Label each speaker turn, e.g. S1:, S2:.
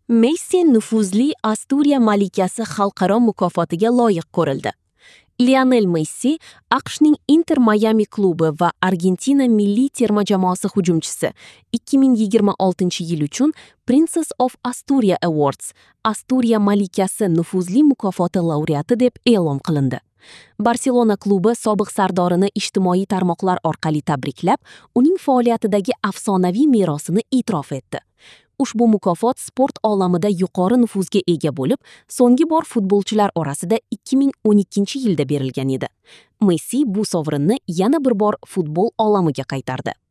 S1: Messi nufuzli Asturiya malikasi xalqaro mukofotiga loyiq ko'rildi. Lionel Messi AQShning Inter Miami klubi va Argentina milliy terma jamoasi hujumchisi 2026-yil uchun Princess of Asturia Awards Asturiya malikasi nufuzli mukofoti laureati deb e'lon qilindi. Barselona klubi sobiq sardorini ijtimoiy tarmoqlar orqali tabriklab, uning faoliyatidagi afsonaviy merosini e'tirof etdi. Ushbu mukofot sport olamida yuqori nufuzga ega bo'lib, so'nggi bor futbolchilar orasida 2012-yilda berilgan edi. Messi bu sovrinni yana bir bor futbol olamiga qaytardi.